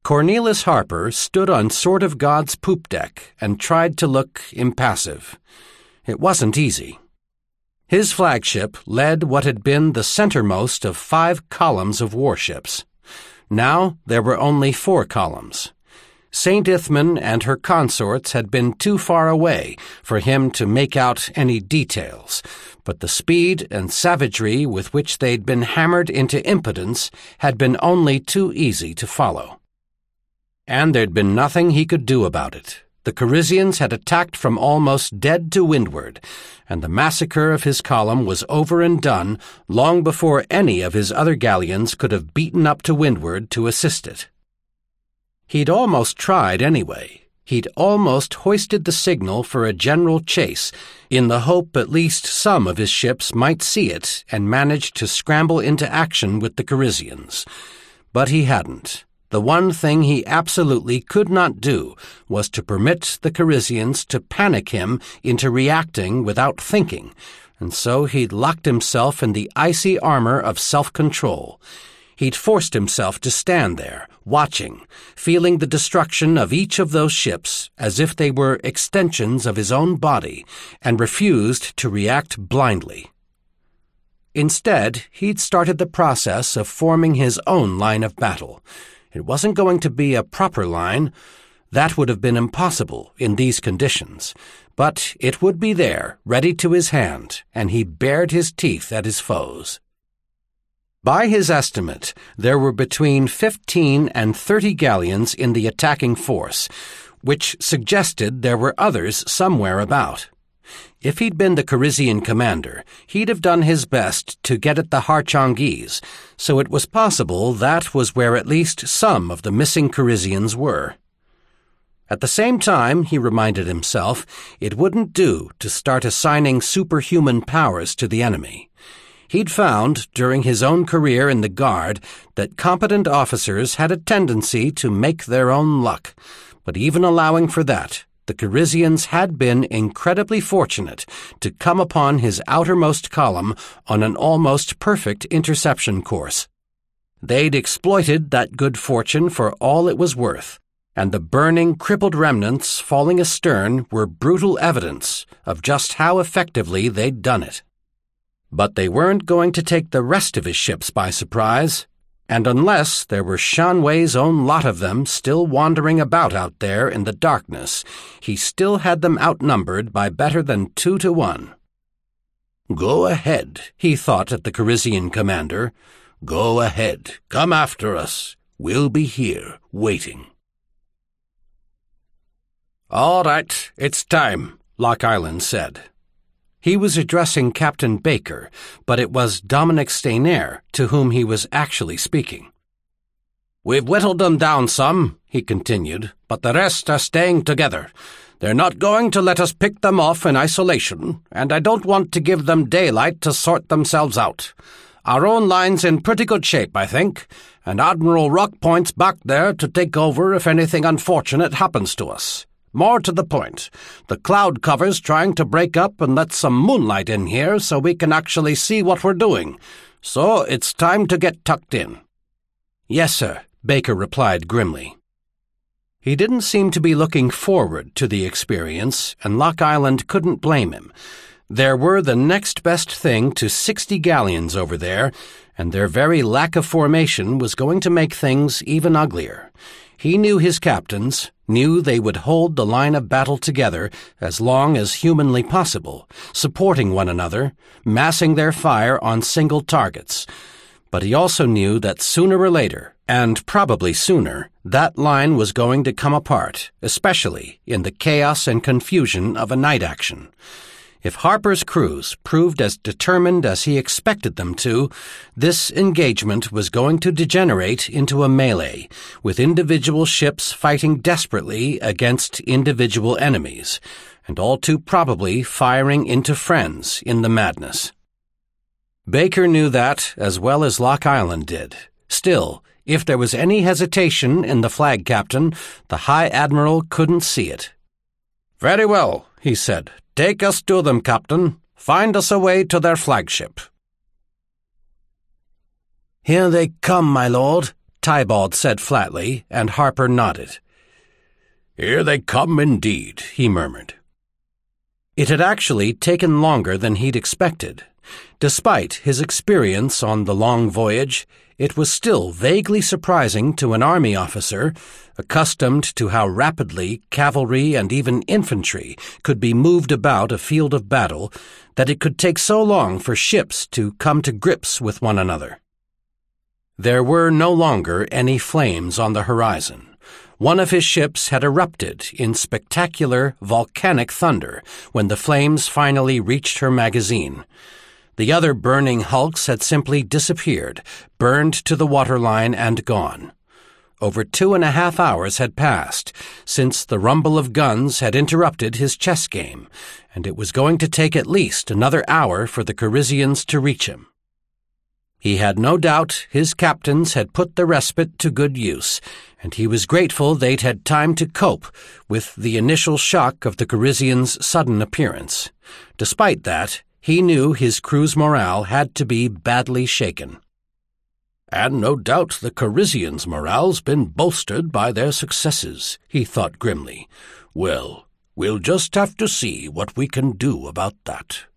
Cornelis Harper stood on Sword of God's poop deck and tried to look impassive. It wasn't easy. His flagship led what had been the centermost of 5 columns of warships. Now there were only 4 columns. St. Ithman and her consorts had been too far away for him to make out any details, but the speed and savagery with which they'd been hammered into impotence had been only too easy to follow. And there'd been nothing he could do about it. The Corisians had attacked from almost dead to windward, and the massacre of his column was over and done long before any of his other galleons could have beaten up to windward to assist it. He'd almost tried anyway. He'd almost hoisted the signal for a general chase, in the hope at least some of his ships might see it and manage to scramble into action with the Corisians. But he hadn't. The one thing he absolutely could not do was to permit the Corisians to panic him into reacting without thinking, and so he'd locked himself in the icy armor of self-control. He'd forced himself to stand there, watching, feeling the destruction of each of those ships as if they were extensions of his own body, and refused to react blindly. Instead, he'd started the process of forming his own line of battle. It wasn't going to be a proper line. That would have been impossible in these conditions. But it would be there, ready to his hand, and he bared his teeth at his foes. By his estimate, there were between 15 and 30 galleons in the attacking force, which suggested there were others somewhere about. If he'd been the Corisian commander, he'd have done his best to get at the Harchangese, so it was possible that was where at least some of the missing Corisians were. At the same time, he reminded himself, it wouldn't do to start assigning superhuman powers to the enemy. He'd found, during his own career in the Guard, that competent officers had a tendency to make their own luck, but even allowing for that, the Corisians had been incredibly fortunate to come upon his outermost column on an almost perfect interception course. They'd exploited that good fortune for all it was worth, and the burning, crippled remnants falling astern were brutal evidence of just how effectively they'd done it. But they weren't going to take the rest of his ships by surprise, and unless there were Shanwei's own lot of them still wandering about out there in the darkness, he still had them outnumbered by better than 2 to 1. "Go ahead," he thought at the Corisian commander. "Go ahead. Come after us. We'll be here, waiting." "All right, it's time," Lock Island said. He was addressing Captain Baker, but it was Dominic Staynair to whom he was actually speaking. "We've whittled them down some," he continued, "but the rest are staying together. They're not going to let us pick them off in isolation, and I don't want to give them daylight to sort themselves out. Our own line's in pretty good shape, I think, and Admiral Rockpoint's back there to take over if anything unfortunate happens to us. More to the point, the cloud cover's trying to break up and let some moonlight in here so we can actually see what we're doing. So it's time to get tucked in." "Yes, sir," Baker replied grimly. He didn't seem to be looking forward to the experience, and Lock Island couldn't blame him. There were the next best thing to 60 galleons over there, and their very lack of formation was going to make things even uglier. He knew his captains, knew they would hold the line of battle together as long as humanly possible, supporting one another, massing their fire on single targets. But he also knew that sooner or later, and probably sooner, that line was going to come apart, especially in the chaos and confusion of a night action. If Harper's crews proved as determined as he expected them to, this engagement was going to degenerate into a melee, with individual ships fighting desperately against individual enemies, and all too probably firing into friends in the madness. Baker knew that as well as Lock Island did. Still, if there was any hesitation in the flag captain, the High Admiral couldn't see it. "Very well," he said. "Take us to them, Captain. Find us a way to their flagship." "Here they come, my lord," Tybalt said flatly, and Harper nodded. "Here they come indeed," he murmured. It had actually taken longer than he'd expected. Despite his experience on the long voyage, it was still vaguely surprising to an army officer, accustomed to how rapidly cavalry and even infantry could be moved about a field of battle, that it could take so long for ships to come to grips with one another. There were no longer any flames on the horizon. One of his ships had erupted in spectacular volcanic thunder when the flames finally reached her magazine. The other burning hulks had simply disappeared, burned to the waterline and gone. Over 2.5 hours had passed since the rumble of guns had interrupted his chess game, and it was going to take at least another hour for the Corisians to reach him. He had no doubt his captains had put the respite to good use, and he was grateful they'd had time to cope with the initial shock of the Corisians' sudden appearance. Despite that, he knew his crew's morale had to be badly shaken. "And no doubt the Corisians' morale's been bolstered by their successes," he thought grimly. "Well, we'll just have to see what we can do about that."